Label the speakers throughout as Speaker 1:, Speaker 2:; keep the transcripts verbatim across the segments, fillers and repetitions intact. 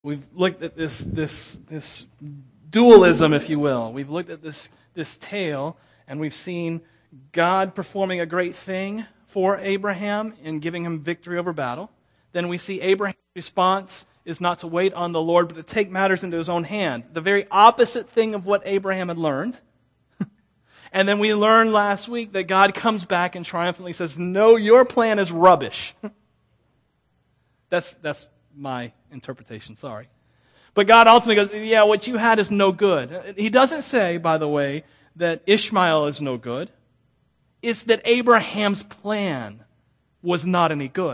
Speaker 1: We've looked at this this this dualism, if you will. We've looked at this this tale, and we've seen God performing a great thing for Abraham in giving him victory over battle. Then we see Abraham's response is not to wait on the Lord, but to take matters into his own hand. The very opposite thing of what Abraham had learned. And then we learned last week that God comes back and triumphantly says, no, your plan is rubbish. that's that's my interpretation, sorry. But God ultimately goes, yeah, what you had is no good. He doesn't say, by the way, that Ishmael is no good. It's that Abraham's plan was not any good.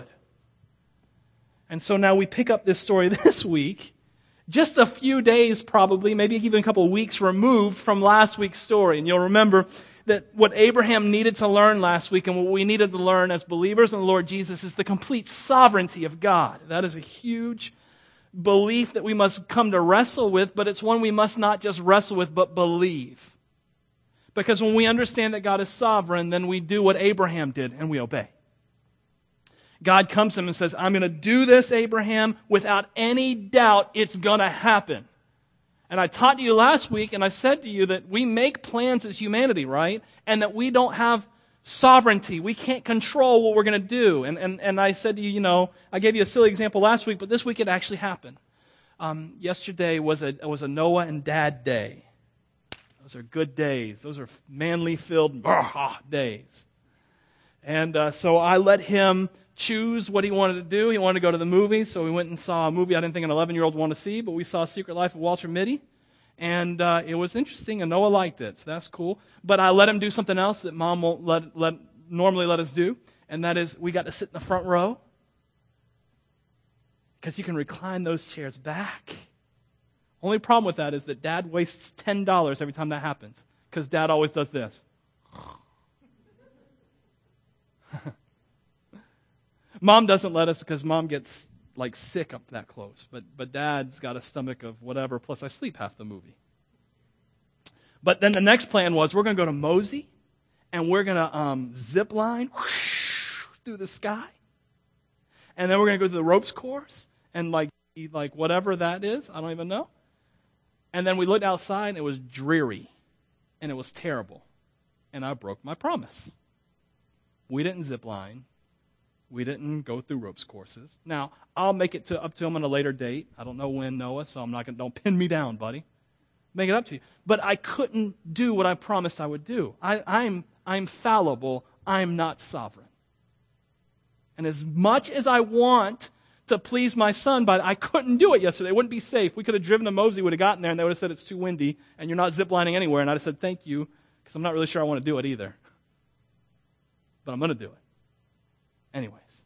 Speaker 1: And so now we pick up this story this week, just a few days probably, maybe even a couple of weeks removed from last week's story. And you'll remember that what Abraham needed to learn last week and what we needed to learn as believers in the Lord Jesus is the complete sovereignty of God. That is a huge belief that we must come to wrestle with, but it's one we must not just wrestle with, but believe. Because when we understand that God is sovereign, then we do what Abraham did, and we obey. God comes to him and says, I'm going to do this, Abraham, without any doubt it's going to happen. And I taught you last week, and I said to you that we make plans as humanity, right? And that we don't have sovereignty. We can't control what we're going to do. And, and, and I said to you, you know, I gave you a silly example last week, but this week it actually happened. Um, yesterday was a, was a Noah and Dad day. Those are good days. Those are manly-filled days. And uh, so I let him choose what he wanted to do. He wanted to go to the movies, so we went and saw a movie I didn't think an eleven-year-old would want to see, but we saw Secret Life of Walter Mitty. And uh, it was interesting, and Noah liked it, so that's cool. But I let him do something else that Mom won't let, let normally let us do, and that is we got to sit in the front row because you can recline those chairs back. Only problem with that is that Dad wastes ten dollars every time that happens because Dad always does this. Mom doesn't let us because Mom gets like sick up that close. But but Dad's got a stomach of whatever, plus I sleep half the movie. But then the next plan was we're going to go to Mosey, and we're going to um, zip line whoosh, through the sky. And then we're going to go to the ropes course, and like like whatever that is, I don't even know. And then we looked outside, and it was dreary, and it was terrible. And I broke my promise. We didn't zip line. We didn't go through ropes courses. Now, I'll make it to up to him on a later date. I don't know when, Noah, so I'm not going to, don't pin me down, buddy. Make it up to you. But I couldn't do what I promised I would do. I, I'm, I'm fallible. I'm not sovereign. And as much as I want to please my son, but I couldn't do it yesterday. It wouldn't be safe. We could have driven to Mosey, would have gotten there, and they would have said it's too windy, and you're not ziplining anywhere. And I'd have said thank you, because I'm not really sure I want to do it either. But I'm going to do it. Anyways,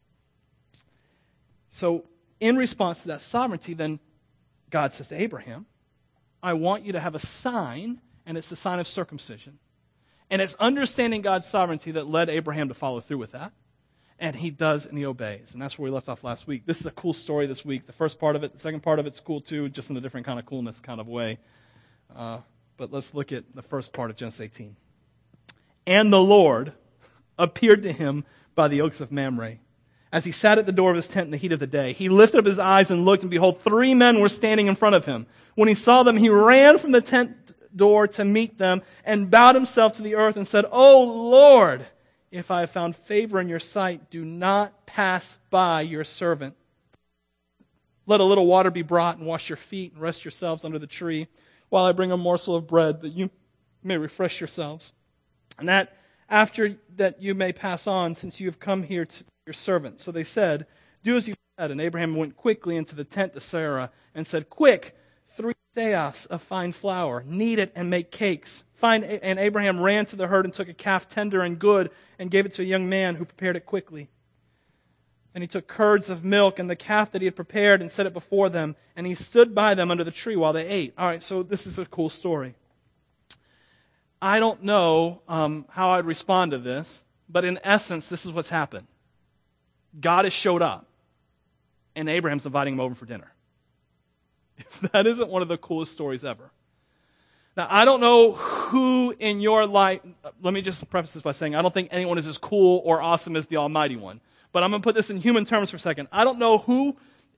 Speaker 1: so in response to that sovereignty, then God says to Abraham, I want you to have a sign, and it's the sign of circumcision. And it's understanding God's sovereignty that led Abraham to follow through with that. And he does, and he obeys. And that's where we left off last week. This is a cool story this week. The first part of it, the second part of it's cool too, just in a different kind of coolness kind of way. Uh, but let's look at the first part of Genesis eighteen. And the Lord appeared to him by the oaks of Mamre, as he sat at the door of his tent in the heat of the day. He lifted up his eyes and looked, and behold, three men were standing in front of him. When he saw them, he ran from the tent door to meet them, and bowed himself to the earth and said, O Lord, if I have found favor in your sight, do not pass by your servant. Let a little water be brought, and wash your feet, and rest yourselves under the tree, while I bring a morsel of bread, that you may refresh yourselves. And that after that you may pass on, since you have come here to your servant. So they said, do as you said. And Abraham went quickly into the tent to Sarah and said, quick, three seahs of fine flour, knead it and make cakes. Find, and Abraham ran to the herd and took a calf tender and good and gave it to a young man who prepared it quickly. And he took curds of milk and the calf that he had prepared and set it before them. And he stood by them under the tree while they ate. All right, so this is a cool story. I don't know um, how I'd respond to this, but in essence, this is what's happened. God has showed up, and Abraham's inviting him over for dinner. If that isn't one of the coolest stories ever. Now, I don't know who in your life, let me just preface this by saying, I don't think anyone is as cool or awesome as the Almighty One. But I'm going to put this in human terms for a second. I don't know who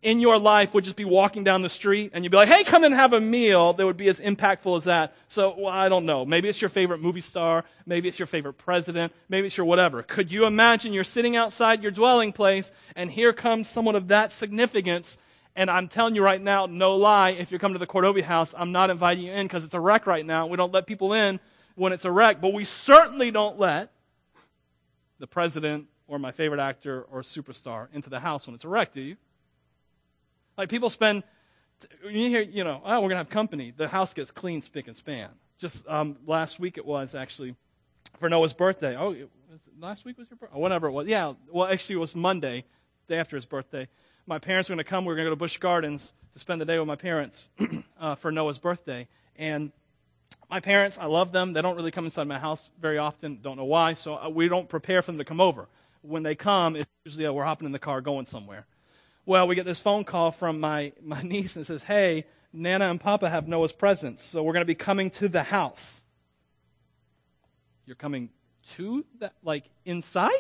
Speaker 1: in your life would just be walking down the street and you'd be like, hey, come and have a meal that would be as impactful as that? So, well, I don't know. Maybe it's your favorite movie star. Maybe it's your favorite president. Maybe it's your whatever. Could you imagine you're sitting outside your dwelling place and here comes someone of that significance? And I'm telling you right now, no lie, if you're coming to the Cordovia house, I'm not inviting you in because it's a wreck right now. We don't let people in when it's a wreck. But we certainly don't let the president or my favorite actor or superstar into the house when it's a wreck, do you? Like people spend, you hear, you know, oh, we're going to have company. The house gets clean, spick, and span. Just um, last week it was actually for Noah's birthday. Oh, it was, last week was your birthday? Oh, whatever it was. Yeah, well, actually it was Monday, day after his birthday. My parents were going to come. We were going to go to Busch Gardens to spend the day with my parents uh, for Noah's birthday. And my parents, I love them. They don't really come inside my house very often. Don't know why. So we don't prepare for them to come over. When they come, it's usually uh, we're hopping in the car going somewhere. Well, we get this phone call from my, my niece and it says, hey, Nana and Papa have Noah's presents, so we're going to be coming to the house. You're coming to that, like inside?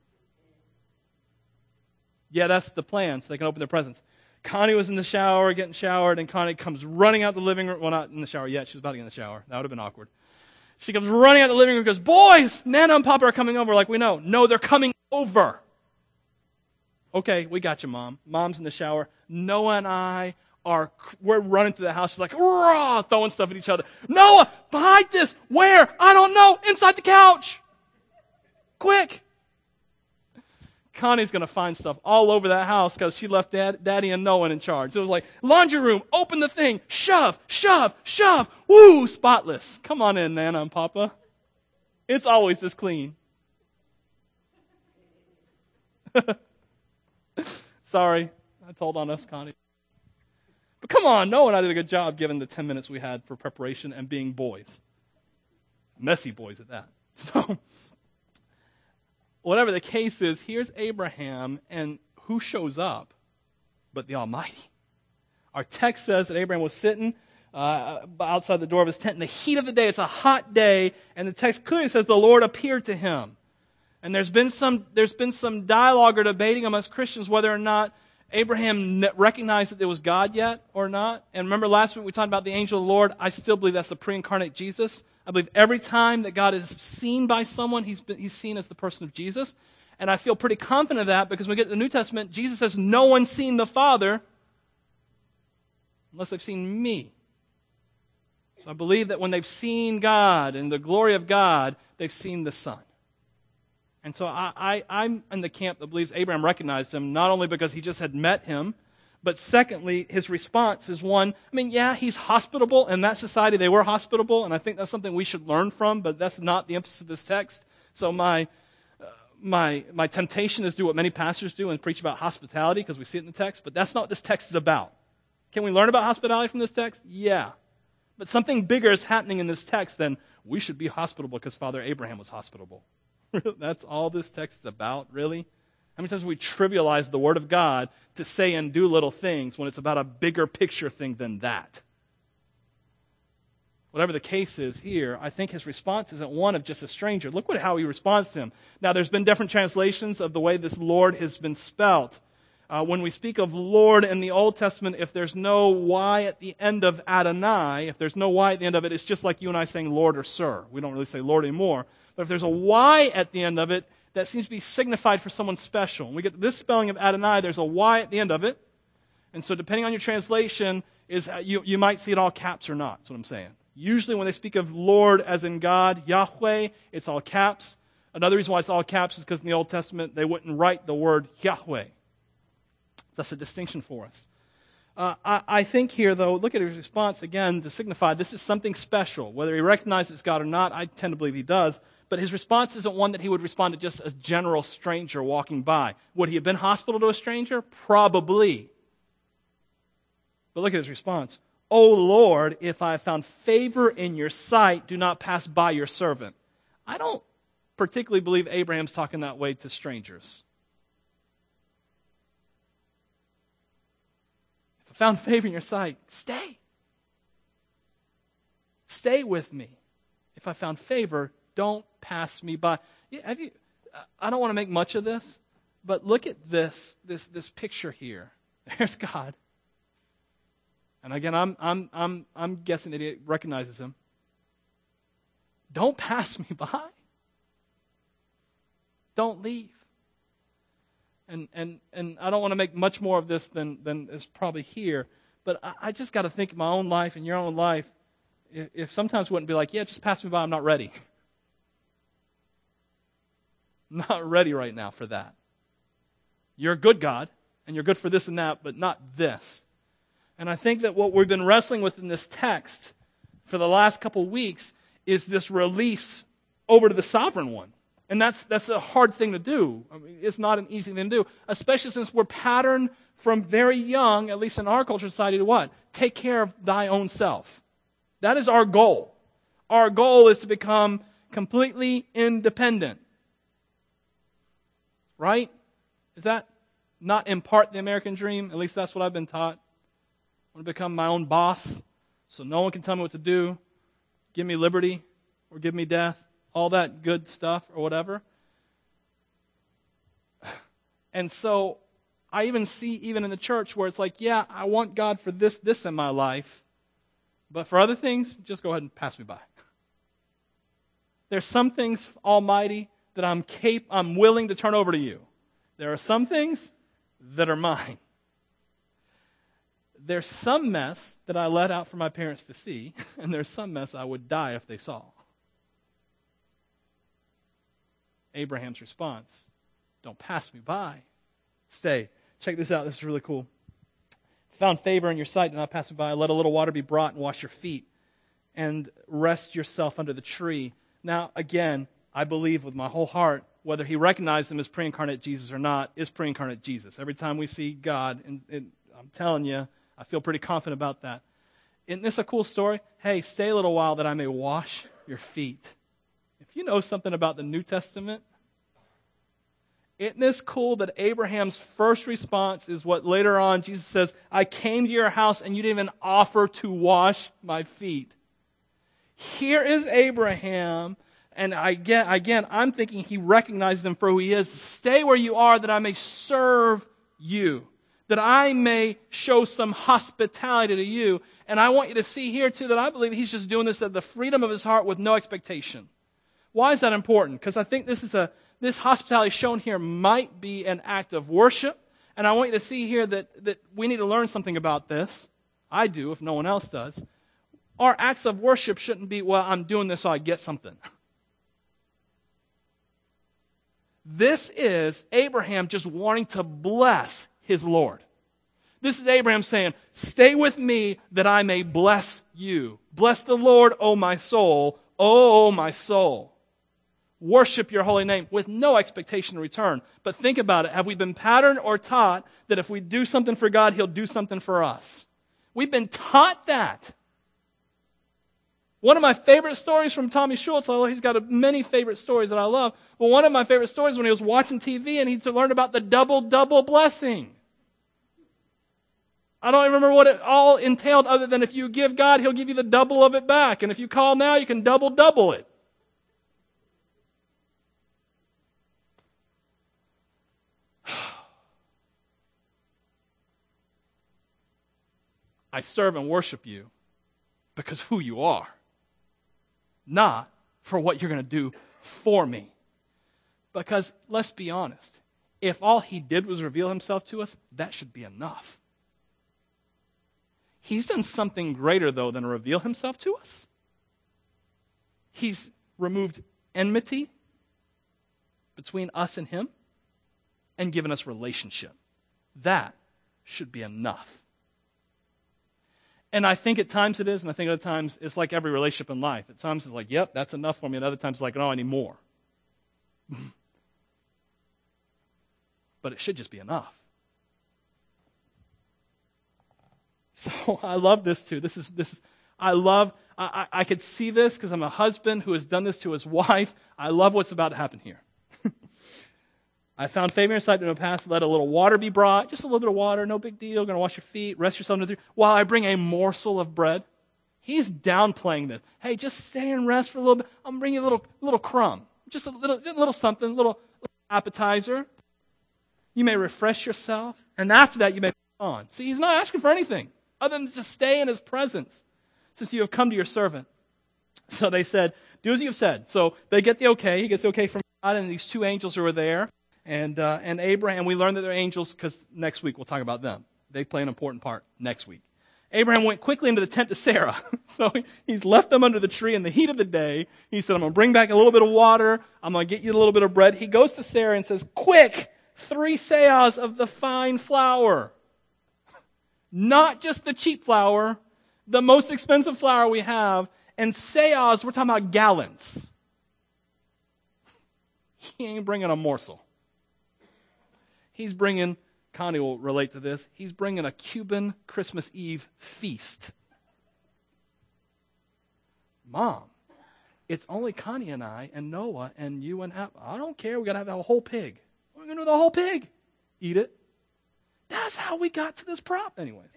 Speaker 1: Yeah, that's the plan, so they can open their presents. Connie was in the shower, getting showered, and Connie comes running out the living room. Well, not in the shower yet. She was about to get in the shower. That would have been awkward. She comes running out the living room and goes, boys, Nana and Papa are coming over. Like, we know. No, they're coming over. Okay, we got you, Mom. Mom's in the shower. Noah and I are, we're running through the house. She's like, raw, throwing stuff at each other. Noah, behind this. Where? I don't know. Inside the couch. Quick. Connie's going to find stuff all over that house because she left Dad, Daddy and Noah in charge. It was like, laundry room, open the thing, shove, shove, shove, woo, spotless. Come on in, Nana and Papa. It's always this clean. Sorry, I told on us, Connie. But come on, Noah and I did a good job given the ten minutes we had for preparation and being boys. Messy boys at that. So, whatever the case is, here's Abraham, and who shows up but the Almighty? Our text says that Abraham was sitting uh, outside the door of his tent in the heat of the day. It's a hot day, and the text clearly says the Lord appeared to him. And there's been some there's been some dialogue or debating amongst Christians whether or not Abraham recognized that there was God yet or not. And remember last week we talked about the angel of the Lord. I still believe that's the pre-incarnate Jesus. I believe every time that God is seen by someone, he's been, he's seen as the person of Jesus. And I feel pretty confident of that because when we get to the New Testament, Jesus says, no one's seen the Father unless they've seen me. So I believe that when they've seen God and the glory of God, they've seen the Son. And so I, I, I'm in the camp that believes Abraham recognized him, not only because he just had met him, but secondly, his response is one, I mean, yeah, he's hospitable. In that society, they were hospitable, and I think that's something we should learn from, but that's not the emphasis of this text. So my uh, my my temptation is to do what many pastors do and preach about hospitality, because we see it in the text, but that's not what this text is about. Can we learn about hospitality from this text? Yeah. But something bigger is happening in this text than we should be hospitable because Father Abraham was hospitable. That's all this text is about, really? How many times we trivialize the Word of God to say and do little things when it's about a bigger picture thing than that? Whatever the case is here, I think his response isn't one of just a stranger. Look what how he responds to him. Now, there's been different translations of the way this Lord has been spelt. Uh, when we speak of Lord in the Old Testament, if there's no Y at the end of Adonai, if there's no Y at the end of it, it's just like you and I saying Lord or Sir. We don't really say Lord anymore. But if there's a Y at the end of it, that seems to be signified for someone special. When we get this spelling of Adonai, there's a Y at the end of it. And so depending on your translation, is you, you might see it all caps or not. That's what I'm saying. Usually when they speak of Lord as in God, Yahweh, it's all caps. Another reason why it's all caps is because in the Old Testament, they wouldn't write the word Yahweh. That's a distinction for us. Uh, I, I think here, though, look at his response again to signify this is something special. Whether he recognizes God or not, I tend to believe he does. But his response isn't one that he would respond to just a general stranger walking by. Would he have been hospitable to a stranger? Probably. But look at his response. O Lord, if I have found favor in your sight, do not pass by your servant. I don't particularly believe Abraham's talking that way to strangers. If I found favor in your sight, stay. Stay with me. If I found favor, don't pass me by. Yeah, have you, I don't want to make much of this, but look at this, this, this picture here. There's God. And again, I'm, I'm, I'm, I'm guessing that he recognizes him. Don't pass me by. Don't leave. And and and I don't want to make much more of this than, than is probably here, but I, I just got to think of my own life and your own life. If, if sometimes we wouldn't be like, yeah, just pass me by, I'm not ready. I'm not ready right now for that. You're a good God, and you're good for this and that, but not this. And I think that what we've been wrestling with in this text for the last couple weeks is this release over to the sovereign one. And that's that's a hard thing to do. I mean, it's not an easy thing to do, especially since we're patterned from very young, at least in our culture society, to what? Take care of thy own self. That is our goal. Our goal is to become completely independent. Right? Is that not in part the American dream? At least that's what I've been taught. I want to become my own boss, so no one can tell me what to do. Give me liberty or give me death. All that good stuff or whatever. And so I even see even in the church where it's like, yeah, I want God for this, this in my life. But for other things, just go ahead and pass me by. There's some things, Almighty, that I'm cap- I'm willing to turn over to you. There are some things that are mine. There's some mess that I let out for my parents to see, and there's some mess I would die if they saw. Abraham's response, don't pass me by. Stay. Check this out. This is really cool. Found favor in your sight, do not pass me by. Let a little water be brought and wash your feet, and rest yourself under the tree. Now, again, I believe with my whole heart, whether he recognized him as pre-incarnate Jesus or not, is pre-incarnate Jesus. Every time we see God, and, and I'm telling you, I feel pretty confident about that. Isn't this a cool story? Hey, stay a little while that I may wash your feet. If you know something about the New Testament, isn't this cool that Abraham's first response is what later on Jesus says, I came to your house and you didn't even offer to wash my feet. Here is Abraham, and I get, again, I'm thinking he recognizes him for who he is. Stay where you are that I may serve you, that I may show some hospitality to you. And I want you to see here too that I believe he's just doing this at the freedom of his heart with no expectation. Why is that important? Because I think this is a this hospitality shown here might be an act of worship. And I want you to see here that, that we need to learn something about this. I do, if no one else does. Our acts of worship shouldn't be, well, I'm doing this so I get something. This is Abraham just wanting to bless his Lord. This is Abraham saying, stay with me that I may bless you. Bless the Lord, O my soul, O my soul. Worship your holy name with no expectation in return. But think about it. Have we been patterned or taught that if we do something for God, he'll do something for us? We've been taught that. One of my favorite stories from Tommy Schultz, although he's got many favorite stories that I love, but one of my favorite stories when he was watching T V and he learned about the double-double blessing. I don't even remember what it all entailed other than if you give God, he'll give you the double of it back. And if you call now, you can double-double it. I serve and worship you because who you are, not for what you're going to do for me. Because let's be honest, if all he did was reveal himself to us, that should be enough. He's done something greater, though, than reveal himself to us. He's removed enmity between us and him and given us relationship. That should be enough. And I think at times it is, and I think at times it's like every relationship in life. At times it's like, yep, that's enough for me. And other times it's like, no, I need more. But it should just be enough. So I love this too. This is this. Is, I love. I, I, I could see this because I'm a husband who has done this to his wife. I love what's about to happen here. I found favor in your sight in the past. Let a little water be brought. Just a little bit of water. No big deal. Going to wash your feet. Rest yourself under the tree. While I bring a morsel of bread. He's downplaying this. Hey, just stay and rest for a little bit. I'm bringing you a little, little crumb. Just a little, a little something, a little, little appetizer. You may refresh yourself. And after that, you may on. See, he's not asking for anything other than to stay in his presence since you have come to your servant. So they said, do as you have said. So they get the okay. He gets the okay from God and these two angels who are there. And uh, and Abraham, we learned that they're angels because next week we'll talk about them. They play an important part next week. Abraham went quickly into the tent to Sarah. So he's left them under the tree in the heat of the day. He said, I'm going to bring back a little bit of water. I'm going to get you a little bit of bread. He goes to Sarah and says, quick, three seahs of the fine flour. Not just the cheap flour, the most expensive flour we have. And seahs, we're talking about gallons. He ain't bringing a morsel. He's bringing, Connie will relate to this, he's bringing a Cuban Christmas Eve feast. Mom, it's only Connie and I and Noah and you and Ab. I don't care. We got to have a whole pig. We're going to do the whole pig. Eat it. That's how we got to this prop. Anyways.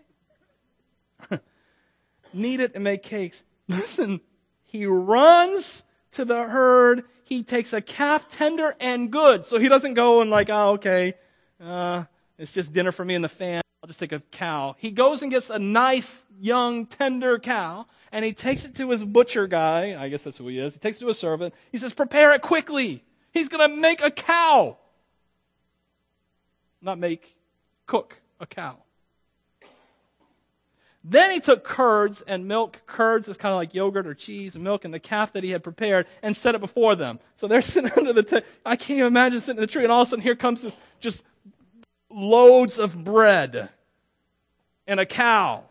Speaker 1: Knead it and make cakes. Listen, he runs to the herd. He takes a calf tender and good. So he doesn't go and like, oh, okay, uh, it's just dinner for me and the fam. I'll just take a cow. He goes and gets a nice, young, tender cow, and he takes it to his butcher guy. I guess that's who he is. He takes it to a servant. He says, prepare it quickly. He's going to make a cow. Not make, cook a cow. Then he took curds and milk. Curds is kind of like yogurt or cheese and milk, and the calf that he had prepared and set it before them. So they're sitting under the tent. I can't even imagine sitting in the tree, and all of a sudden here comes this just loads of bread and a cow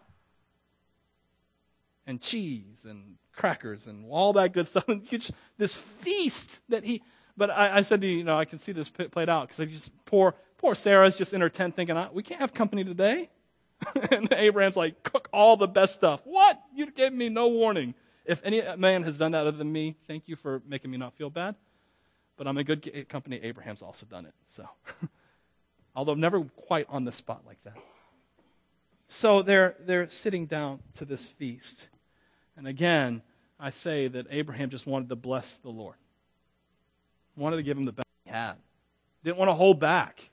Speaker 1: and cheese and crackers and all that good stuff. Just, this feast that he, but I, I said to you, you know, I can see this played out because I just, poor, poor Sarah's just in her tent thinking, we can't have company today. And Abraham's like, cook all the best stuff. What? You gave me no warning. If any man has done that other than me, thank you for making me not feel bad. But I'm in good company. Abraham's also done it. So, although never quite on the spot like that. So they're they're sitting down to this feast. And again, I say that Abraham just wanted to bless the Lord. Wanted to give him the best he had. Didn't want to hold back.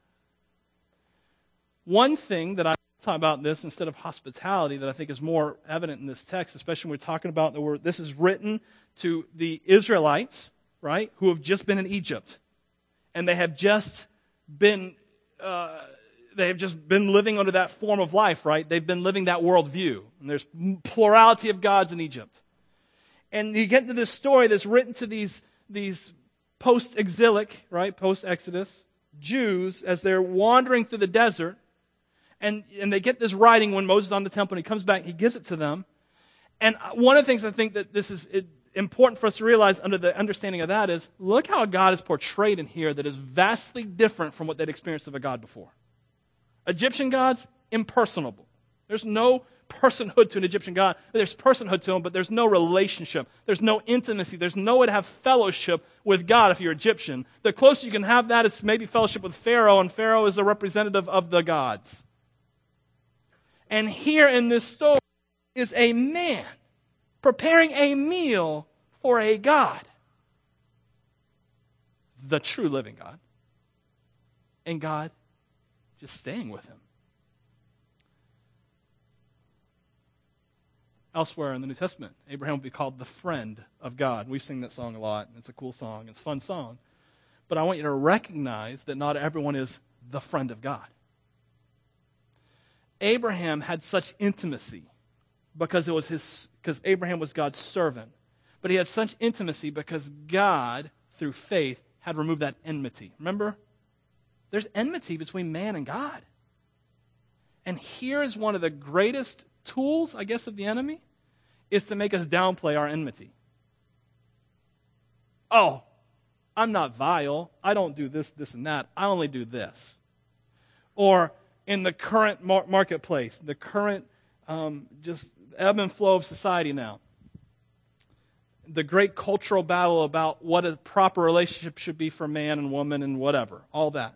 Speaker 1: One thing that I talk about this instead of hospitality that I think is more evident in this text, especially when we're talking about the word, this is written to the Israelites, right, who have just been in Egypt. And they have just been, uh, they have just been living under that form of life, right? They've been living that worldview. And there's plurality of gods in Egypt. And you get into this story that's written to these, these post-exilic, right, post-Exodus Jews as they're wandering through the desert. And, and they get this writing when Moses is on the temple and he comes back, he gives it to them. And one of the things I think that this is important for us to realize under the understanding of that is, look how God is portrayed in here that is vastly different from what they'd experienced of a God before. Egyptian gods, impersonable. There's no personhood to an Egyptian god. There's personhood to him, but there's no relationship. There's no intimacy. There's no way to have fellowship with God if you're Egyptian. The closest you can have that is maybe fellowship with Pharaoh, and Pharaoh is a representative of the gods. And here in this story is a man preparing a meal for a God, the true living God, and God just staying with him. Elsewhere in the New Testament, Abraham will be called the friend of God. We sing that song a lot. It's a cool song. It's a fun song. But I want you to recognize that not everyone is the friend of God. Abraham had such intimacy because it was his because Abraham was God's servant. But he had such intimacy because God, through faith, had removed that enmity. Remember? There's enmity between man and God. And here is one of the greatest tools, I guess, of the enemy, is to make us downplay our enmity. Oh, I'm not vile. I don't do this, this, and that. I only do this. Or in the current mar- marketplace, the current um, just ebb and flow of society now, the great cultural battle about what a proper relationship should be for man and woman and whatever, all that.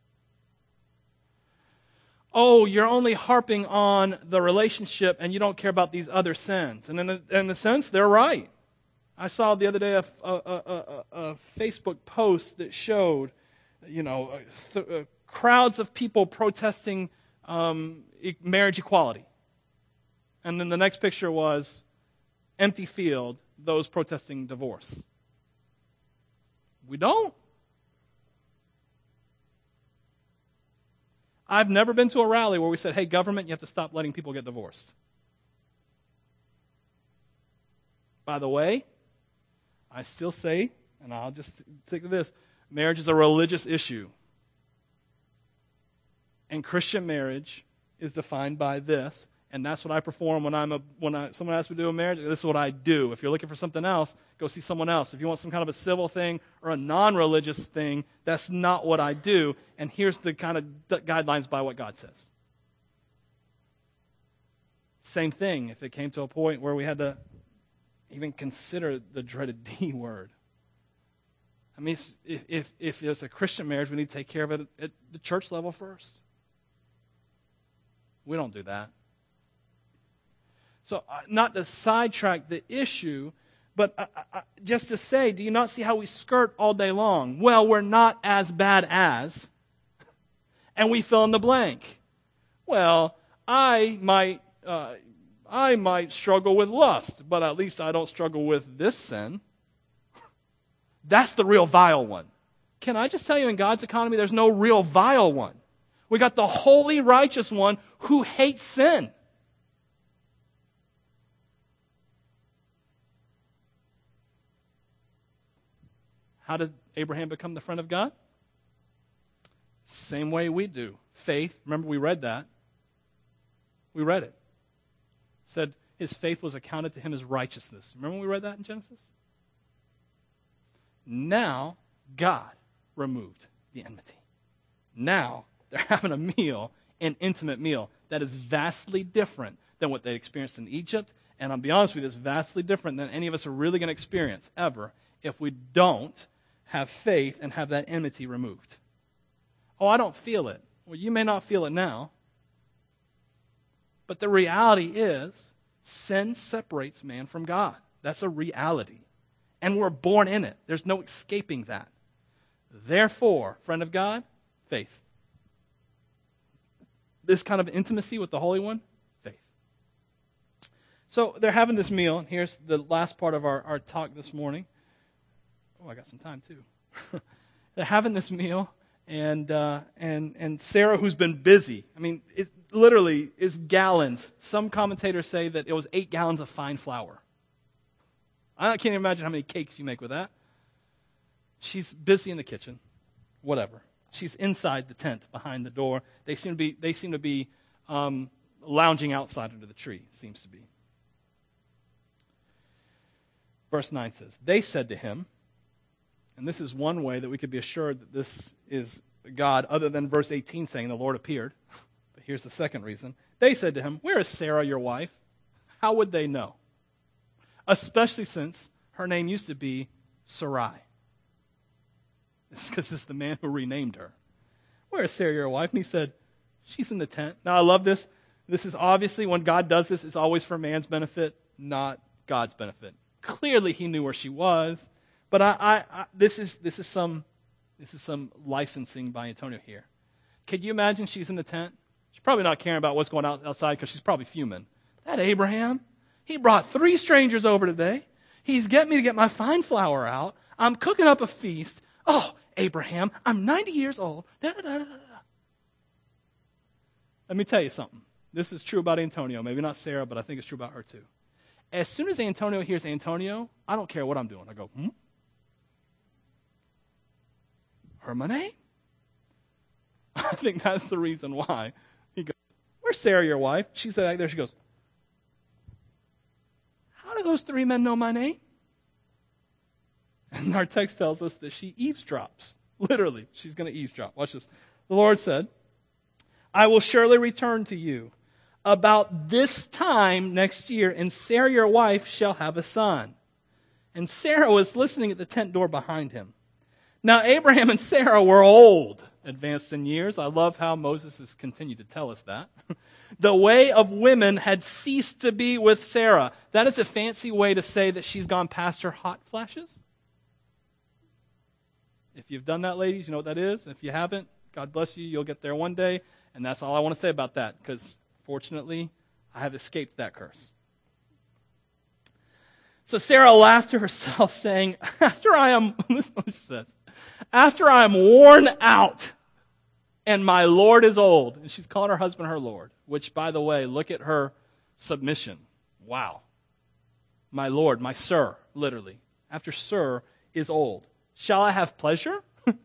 Speaker 1: Oh, you're only harping on the relationship and you don't care about these other sins. And in a, in a sense, they're right. I saw the other day a, a, a, a, a Facebook post that showed, you know, th- uh, crowds of people protesting um, e- marriage equality. And then the next picture was empty field, those protesting divorce. We don't. I've never been to a rally where we said, hey, government, you have to stop letting people get divorced. By the way, I still say, and I'll just stick to this, marriage is a religious issue. And Christian marriage is defined by this, and that's what I perform when I'm a when I someone asks me to do a marriage. This is what I do. If you're looking for something else, go see someone else. If you want some kind of a civil thing or a non-religious thing, that's not what I do. And here's the kind of guidelines by what God says. Same thing if it came to a point where we had to even consider the dreaded D word. I mean, if if if it's a Christian marriage, we need to take care of it at the church level first. We don't do that. So, uh, not to sidetrack the issue, but uh, uh, just to say, do you not see how we skirt all day long? Well, we're not as bad as, and we fill in the blank. Well, I might, uh, I might struggle with lust, but at least I don't struggle with this sin. That's the real vile one. Can I just tell you, in God's economy, there's no real vile one. We got the holy, righteous one who hates sin. How did Abraham become the friend of God? Same way we do. Faith. Remember, we read that. We read it. It said his faith was accounted to him as righteousness. Remember when we read that in Genesis? Now, God removed the enmity. Now, they're having a meal, an intimate meal, that is vastly different than what they experienced in Egypt. And I'll be honest with you, it's vastly different than any of us are really going to experience ever if we don't have faith and have that enmity removed. Oh, I don't feel it. Well, you may not feel it now. But the reality is, sin separates man from God. That's a reality. And we're born in it. There's no escaping that. Therefore, friend of God, faith. This kind of intimacy with the Holy One, faith. So they're having this meal. And here's the last part of our, our talk this morning. Oh, I got some time too. They're having this meal, and uh, and and Sarah, who's been busy. I mean, it literally is gallons. Some commentators say that it was eight gallons of fine flour. I can't even imagine how many cakes you make with that. She's busy in the kitchen, whatever. She's inside the tent behind the door. They seem to be they seem to be um, lounging outside under the tree. Seems to be. Verse nine says, "They said to him," and this is one way that we could be assured that this is God, other than verse eighteen saying the Lord appeared. But here's the second reason. They said to him, "Where is Sarah, your wife?" How would they know? Especially since her name used to be Sarai. It's because it's the man who renamed her. "Where is Sarah, your wife?" And he said, "She's in the tent." Now, I love this. This is obviously, when God does this, it's always for man's benefit, not God's benefit. Clearly, he knew where she was, but I, I, I, this is this is some this is some licensing by Antonio here. Could you imagine she's in the tent? She's probably not caring about what's going on outside because she's probably fuming. That Abraham, he brought three strangers over today. He's getting me to get my fine flour out. I'm cooking up a feast. Oh, Abraham, I'm ninety years old. Da, da, da, da, da. Let me tell you something. This is true about Antonio. Maybe not Sarah, but I think it's true about her too. As soon as Antonio hears Antonio, I don't care what I'm doing. I go, hmm? Hermone? I think that's the reason why. He goes, "Where's Sarah, your wife?" She said, like there. She goes, "How do those three men know my name?" And our text tells us that she eavesdrops. Literally, she's going to eavesdrop. Watch this. The Lord said, "I will surely return to you about this time next year, and Sarah your wife shall have a son." And Sarah was listening at the tent door behind him. Now Abraham and Sarah were old, advanced in years. I love how Moses has continued to tell us that. The way of women had ceased to be with Sarah. That is a fancy way to say that she's gone past her hot flashes. If you've done that, ladies, you know what that is. If you haven't, God bless you. You'll get there one day. And that's all I want to say about that, because fortunately, I have escaped that curse. So Sarah laughed to herself, saying, after I am, listen to what she says, after I am worn out, and my Lord is old. And she's calling her husband her Lord, which, by the way, look at her submission. Wow. My Lord, my Sir, literally. After Sir is old. Shall I have pleasure?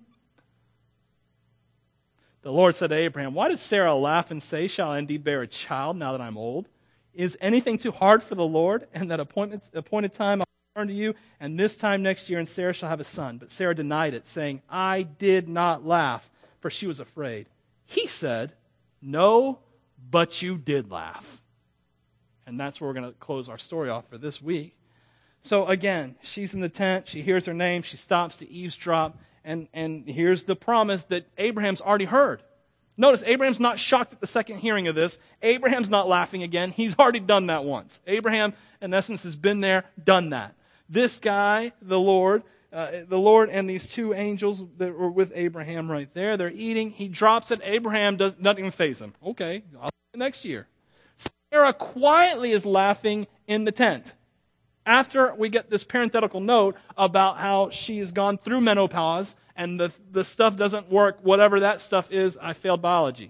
Speaker 1: The Lord said to Abraham, why did Sarah laugh and say, shall I indeed bear a child now that I'm old? Is anything too hard for the Lord? And that appointed, appointed time I'll return to you, and this time next year, and Sarah shall have a son. But Sarah denied it, saying, I did not laugh, for she was afraid. He said, no, but you did laugh. And that's where we're going to close our story off for this week. So again, she's in the tent, she hears her name, she stops to eavesdrop, and, and here's the promise that Abraham's already heard. Notice, Abraham's not shocked at the second hearing of this. Abraham's not laughing again. He's already done that once. Abraham, in essence, has been there, done that. This guy, the Lord, uh, the Lord and these two angels that were with Abraham right there, they're eating. He drops it. Abraham does, doesn't even faze him. Okay, I'll see you next year. Sarah quietly is laughing in the tent. After we get this parenthetical note about how she has gone through menopause and the, the stuff doesn't work, whatever that stuff is, I failed biology.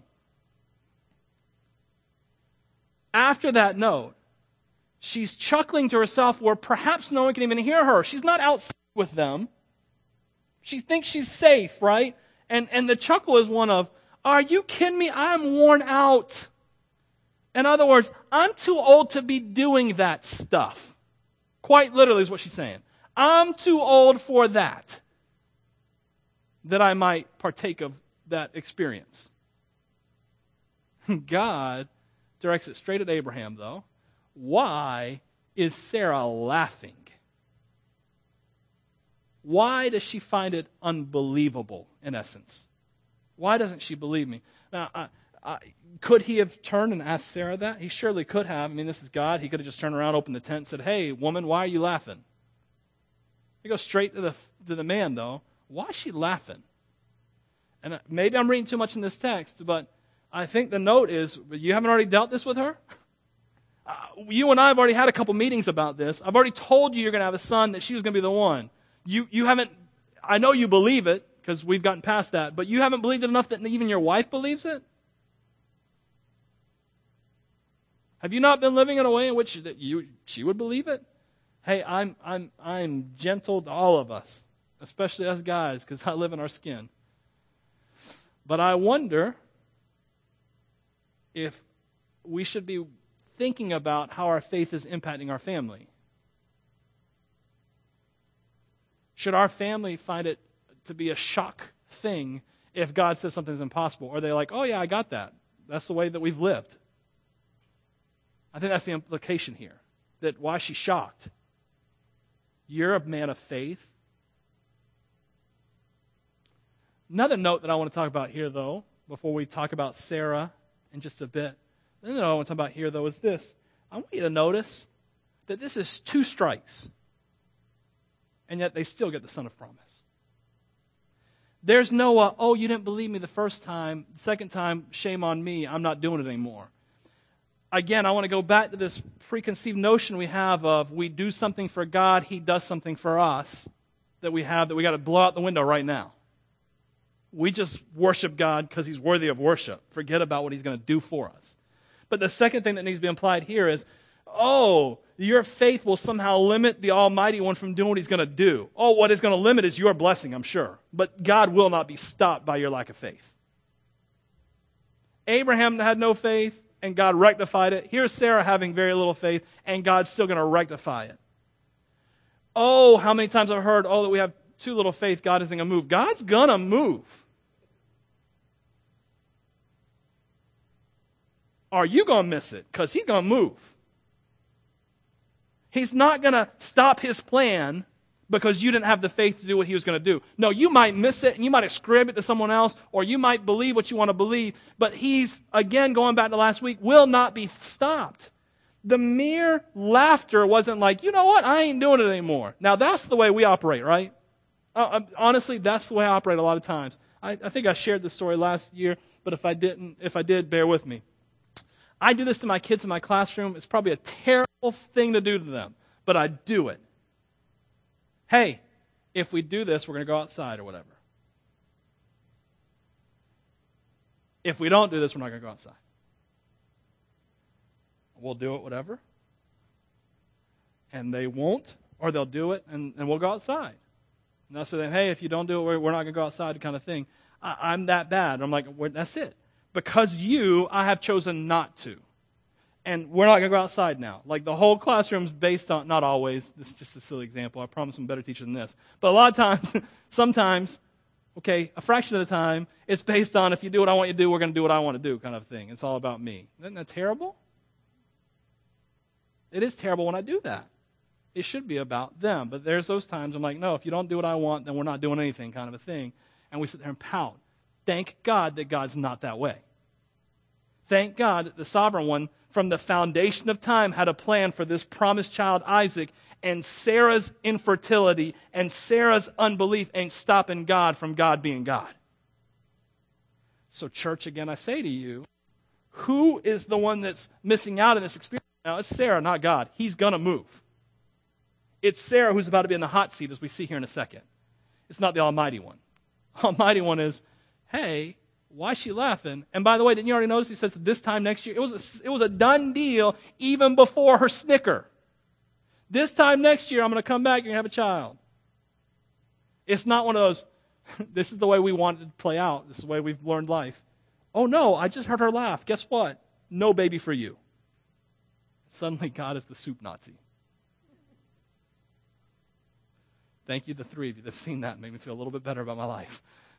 Speaker 1: After that note, she's chuckling to herself where perhaps no one can even hear her. She's not outside with them. She thinks she's safe, right? And, and the chuckle is one of, are you kidding me? I'm worn out. In other words, I'm too old to be doing that stuff. Quite literally is what she's saying. I'm too old for that, that I might partake of that experience. God directs it straight at Abraham, though. Why is Sarah laughing? Why does she find it unbelievable, in essence? Why doesn't she believe me? Now, I, I, could he have turned and asked Sarah that? He surely could have. I mean, this is God. He could have just turned around, opened the tent, and said, hey, woman, why are you laughing? He goes straight to the, to the man, though. Why is she laughing? And maybe I'm reading too much in this text, but I think the note is, you haven't already dealt this with her? Uh, you and I have already had a couple meetings about this. I've already told you you're going to have a son, that she was going to be the one. You, you haven't, I know you believe it, because we've gotten past that, but you haven't believed it enough that even your wife believes it? Have you not been living in a way in which that you she would believe it? Hey, I'm I'm I'm gentle to all of us, especially us guys, because I live in our skin. But I wonder if we should be thinking about how our faith is impacting our family. Should our family find it to be a shock thing if God says something's impossible? Or are they like, oh yeah, I got that. That's the way that we've lived. I think that's the implication here. That why she's shocked. You're a man of faith. Another note that I want to talk about here, though, before we talk about Sarah in just a bit. Another note I want to talk about here, though, is this. I want you to notice that this is two strikes. And yet they still get the son of promise. There's no, uh, oh, you didn't believe me the first time. The second time, shame on me. I'm not doing it anymore. Again, I want to go back to this preconceived notion we have of we do something for God, He does something for us, that we have that we got to blow out the window right now. We just worship God because He's worthy of worship. Forget about what He's going to do for us. But the second thing that needs to be implied here is, oh, your faith will somehow limit the Almighty One from doing what He's going to do. Oh, what is going to limit is your blessing, I'm sure. But God will not be stopped by your lack of faith. Abraham had no faith, and God rectified it. Here's Sarah having very little faith, and God's still going to rectify it. Oh, how many times I've heard, oh, that we have too little faith, God isn't going to move. God's going to move. Are you going to miss it? Because He's going to move. He's not going to stop His plan because you didn't have the faith to do what He was going to do. No, you might miss it and you might ascribe it to someone else, or you might believe what you want to believe, but He's, again, going back to last week, will not be stopped. The mere laughter wasn't like, you know what, I ain't doing it anymore. Now, that's the way we operate, right? Uh, honestly, that's the way I operate a lot of times. I, I think I shared this story last year. but if I didn't, if I did, bear with me. I do this to my kids in my classroom. It's probably a terrible thing to do to them, but I do it. Hey, if we do this, we're going to go outside or whatever. If we don't do this, we're not going to go outside. We'll do it, whatever. And they won't, or they'll do it, and, and we'll go outside. And I say, then, hey, if you don't do it, we're not going to go outside kind of thing. I, I'm that bad. I'm like, well, that's it. Because you, I have chosen not to. And we're not going to go outside now. Like the whole classroom's based on, not always, this is just a silly example. I promise I'm a better teacher than this. But a lot of times, sometimes, okay, a fraction of the time, it's based on if you do what I want you to do, we're going to do what I want to do kind of thing. It's all about me. Isn't that terrible? It is terrible when I do that. It should be about them. But there's those times I'm like, no, if you don't do what I want, then we're not doing anything kind of a thing. And we sit there and pout. Thank God that God's not that way. Thank God that the sovereign one from the foundation of time had a plan for this promised child Isaac, and Sarah's infertility and Sarah's unbelief ain't stopping God from God being God. So church, again, I say to you, who is the one that's missing out in this experience now? It's Sarah, not God. He's going to move. It's Sarah who's about to be in the hot seat, as we see here in a second. It's not the Almighty One. Almighty One is, hey, why is she laughing? And by the way, didn't you already notice he says this time next year? It was a, it was a done deal even before her snicker. This time next year, I'm going to come back, you're going to have a child. It's not one of those, this is the way we want it to play out. This is the way we've learned life. Oh no, I just heard her laugh. Guess what? No baby for you. Suddenly God is the soup Nazi. Thank you, the three of you that have seen that. Made me feel a little bit better about my life.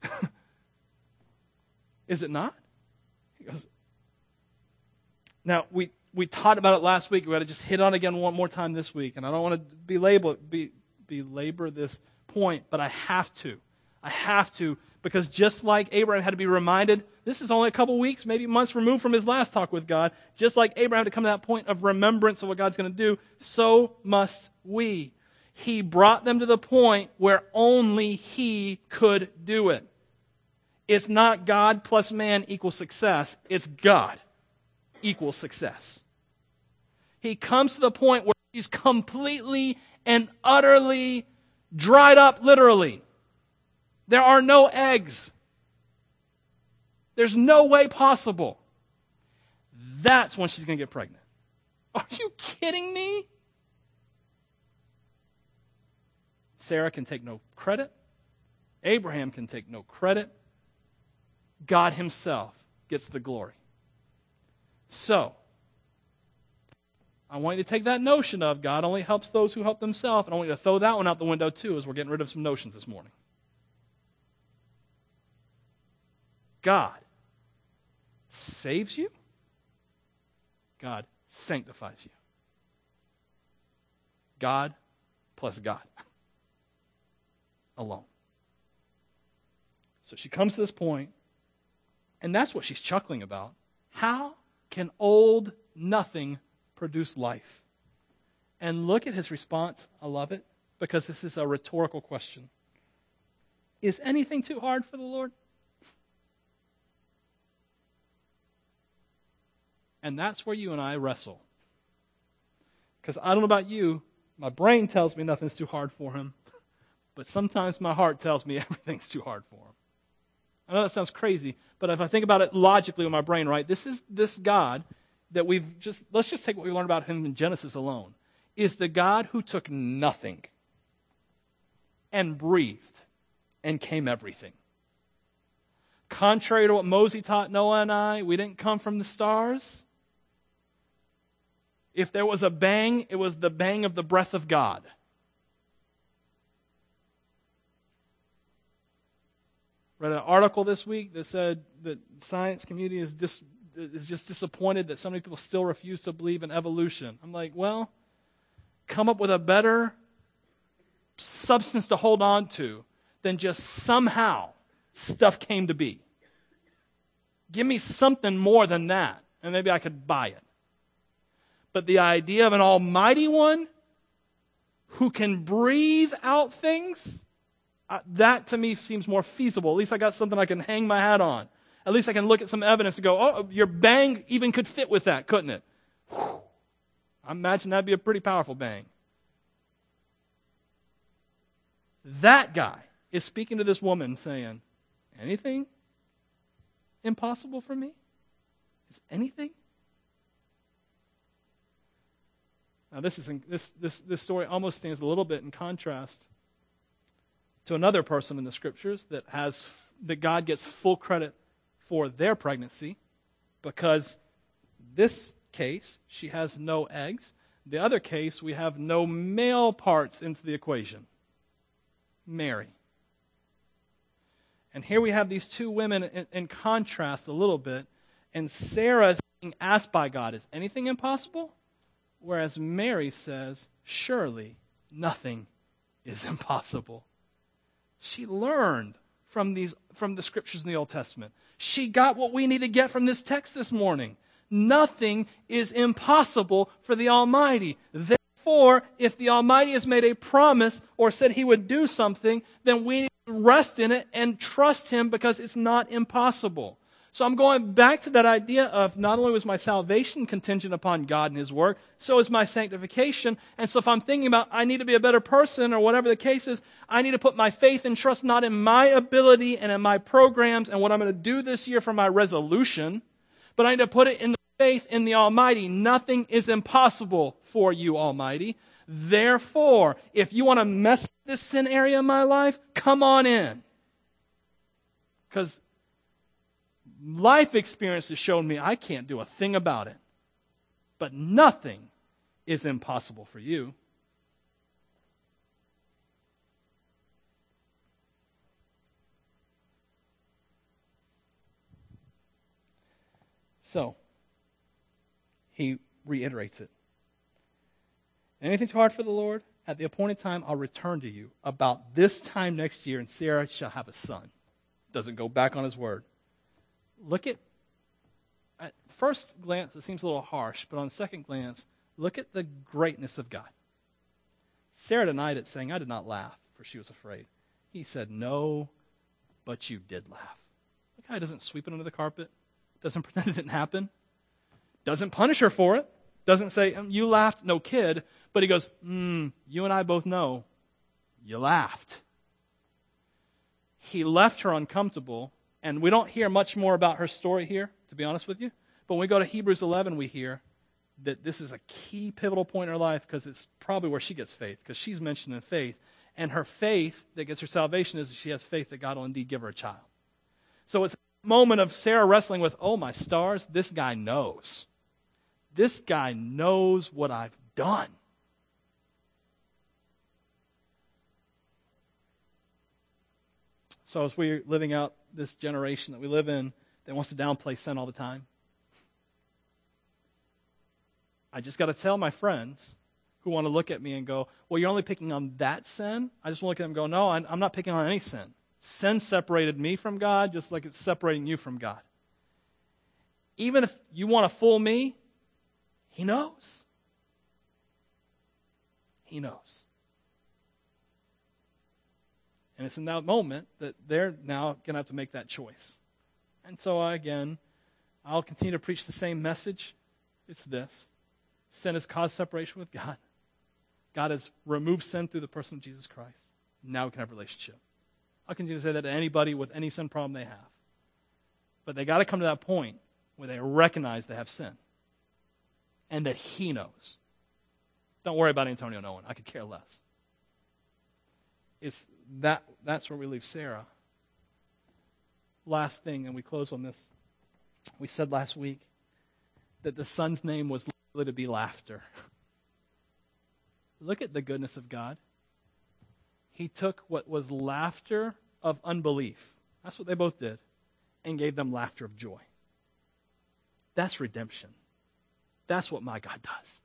Speaker 1: Is it not? He goes, now, we, we taught about it last week. We got to just hit on it again one more time this week. And I don't want to belabor, be, belabor this point, but I have to. I have to, because just like Abraham had to be reminded, this is only a couple weeks, maybe months removed from his last talk with God. Just like Abraham had to come to that point of remembrance of what God's going to do, so must we. He brought them to the point where only he could do it. It's not God plus man equals success. It's God equals success. He comes to the point where he's completely and utterly dried up, literally. There are no eggs. There's no way possible. That's when she's going to get pregnant. Are you kidding me? Sarah can take no credit. Abraham can take no credit. God himself gets the glory. So, I want you to take that notion of God only helps those who help themselves, and I want you to throw that one out the window too, as we're getting rid of some notions this morning. God saves you. God sanctifies you. God plus God. Alone. So she comes to this point, and that's what she's chuckling about. How can old nothing produce life? And look at his response. I love it, because this is a rhetorical question. Is anything too hard for the Lord? And that's where you and I wrestle. Because I don't know about you, my brain tells me nothing's too hard for him. But sometimes my heart tells me everything's too hard for him. I know that sounds crazy, but if I think about it logically with my brain, right, this is this God that we've just, let's just take what we learned about him in Genesis alone, is the God who took nothing and breathed and came everything. Contrary to what Mosey taught Noah and I, we didn't come from the stars. If there was a bang, it was the bang of the breath of God. Read an article this week that said that the science community is, dis, is just disappointed that so many people still refuse to believe in evolution. I'm like, well, come up with a better substance to hold on to than just somehow stuff came to be. Give me something more than that, and maybe I could buy it. But the idea of an almighty one who can breathe out things, Uh, that to me seems more feasible. At least I got something I can hang my hat on. At least I can look at some evidence and go, oh, your bang even could fit with that, couldn't it? Whew. I imagine that'd be a pretty powerful bang. That guy is speaking to this woman saying, anything impossible for me? Is anything? Now this is this this this story almost stands a little bit in contrast to another person in the scriptures that has that God gets full credit for their pregnancy, because this case she has no eggs. The other case we have no male parts into the equation. Mary. And here we have these two women in, in contrast a little bit, and Sarah is being asked by God, is anything impossible? Whereas Mary says, surely nothing is impossible. She learned from these from the scriptures in the Old Testament. She got what we need to get from this text this morning. Nothing is impossible for the Almighty. Therefore, if the Almighty has made a promise or said He would do something, then we need to rest in it and trust Him because it's not impossible. So I'm going back to that idea of not only was my salvation contingent upon God and His work, so is my sanctification. And so if I'm thinking about I need to be a better person or whatever the case is, I need to put my faith and trust not in my ability and in my programs and what I'm going to do this year for my resolution, but I need to put it in the faith in the Almighty. Nothing is impossible for you, Almighty. Therefore, if you want to mess with this sin area of my life, come on in. Because life experience has shown me I can't do a thing about it. But nothing is impossible for you. So, he reiterates it. Anything too hard for the Lord? At the appointed time, I'll return to you about this time next year, and Sarah shall have a son. Doesn't go back on his word. Look at, at first glance, it seems a little harsh, but on second glance, look at the greatness of God. Sarah denied it, saying, I did not laugh, for she was afraid. He said, no, but you did laugh. Look how he doesn't sweep it under the carpet. Doesn't pretend it didn't happen. Doesn't punish her for it. Doesn't say, you laughed, no kid. But he goes, hmm, you and I both know you laughed. He left her uncomfortable. And we don't hear much more about her story here, to be honest with you. But when we go to Hebrews eleven, we hear that this is a key pivotal point in her life because it's probably where she gets faith, because she's mentioned in faith. And her faith that gets her salvation is she has faith that God will indeed give her a child. So it's a moment of Sarah wrestling with, oh my stars, this guy knows. This guy knows what I've done. So as we're living out this generation that we live in that wants to downplay sin all the time, I just got to tell my friends who want to look at me and go, well, you're only picking on that sin? I just want to look at them and go, no, I'm not picking on any sin. Sin separated me from God just like it's separating you from God. Even if you want to fool me, He knows. He knows. And it's in that moment that they're now going to have to make that choice. And so, again, I'll continue to preach the same message. It's this. Sin has caused separation with God. God has removed sin through the person of Jesus Christ. Now we can have a relationship. I'll continue to say that to anybody with any sin problem they have. But they got to come to that point where they recognize they have sin. And that He knows. Don't worry about Antonio knowing. I could care less. It's that that's where we leave Sarah. Last thing, and we close on this. We said last week that the son's name was likely to be Laughter. Look at the goodness of God. He took what was laughter of unbelief. That's what they both did. And gave them laughter of joy. That's redemption. That's what my God does.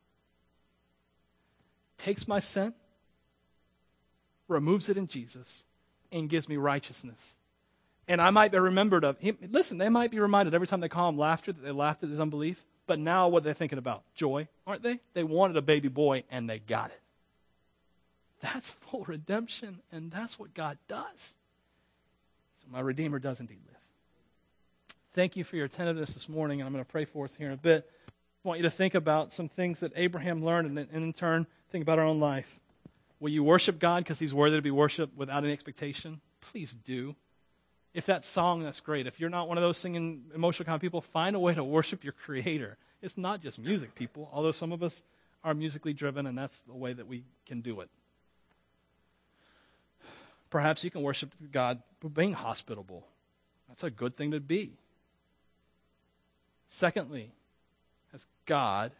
Speaker 1: Takes my sin, removes it in Jesus, and gives me righteousness. And I might be remembered of him. Listen, they might be reminded every time they call him laughter that they laughed at his unbelief. But now what are they thinking about? Joy, aren't they? They wanted a baby boy, and they got it. That's full redemption, and that's what God does. So my Redeemer does indeed live. thank you for your attentiveness this morning, and I'm going to pray for us here in a bit. I want you to think about some things that Abraham learned, and, and in turn, think about our own life. Will you worship God because he's worthy to be worshiped without any expectation? Please do. If that song, that's great. If you're not one of those singing emotional kind of people, find a way to worship your Creator. It's not just music, people, although some of us are musically driven, and that's the way that we can do it. Perhaps you can worship God by being hospitable. That's a good thing to be. Secondly, has God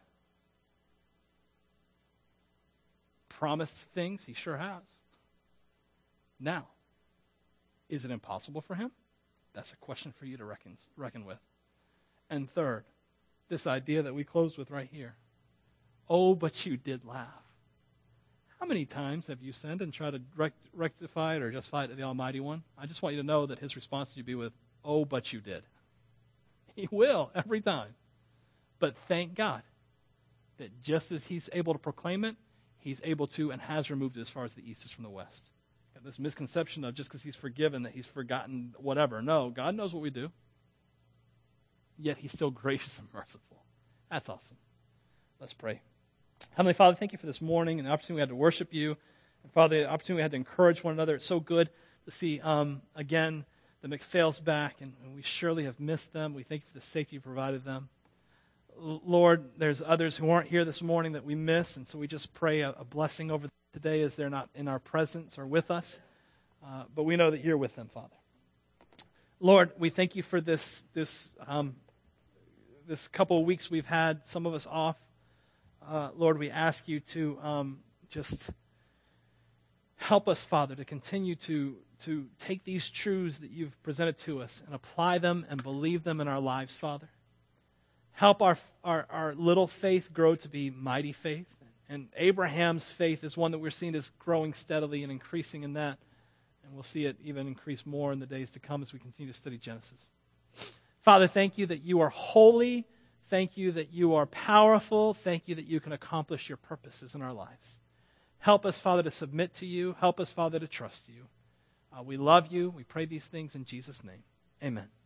Speaker 1: promised things? He sure has. Now, is it impossible for him? That's a question for you to reckon, reckon with. And third, this idea that we closed with right here. Oh, but you did laugh. How many times have you sinned and tried to rect- rectify it or justify it to the Almighty One? I just want you to know that his response to you be with, oh, but you did. He will, every time. But thank God that just as he's able to proclaim it, he's able to and has removed it as far as the east is from the west. Got this misconception of just because he's forgiven that he's forgotten whatever. No, God knows what we do. Yet he's still gracious and merciful. That's awesome. Let's pray. Heavenly Father, thank you for this morning and the opportunity we had to worship you. And Father, the opportunity we had to encourage one another. It's so good to see, um, again, the McPhails back, and, and we surely have missed them. We thank you for the safety you provided them. L- Lord, there's others who aren't here this morning that we miss, and so we just pray a, a blessing over them today as they're not in our presence or with us. Uh, but we know that you're with them, Father. Lord, we thank you for this, this, um, this couple of weeks we've had, some of us off. Uh, Lord, we ask you to um, just help us, Father, to continue to, to take these truths that you've presented to us and apply them and believe them in our lives, Father. Help our, our, our little faith grow to be mighty faith. And Abraham's faith is one that we're seeing is growing steadily and increasing in that. And we'll see it even increase more in the days to come as we continue to study Genesis. Father, thank you that you are holy. Thank you that you are powerful. Thank you that you can accomplish your purposes in our lives. Help us, Father, to submit to you. Help us, Father, to trust you. Uh, we love you. We pray these things in Jesus' name. Amen.